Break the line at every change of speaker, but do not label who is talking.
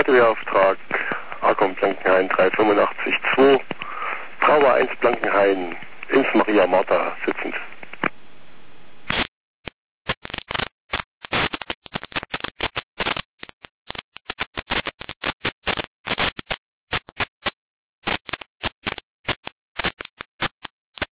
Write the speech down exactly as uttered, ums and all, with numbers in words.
Kategorie-Auftrag Akon Blankenhain drei fünfundachtzig zwei, Trauer eins Blankenhain, ins Maria Martha sitzend.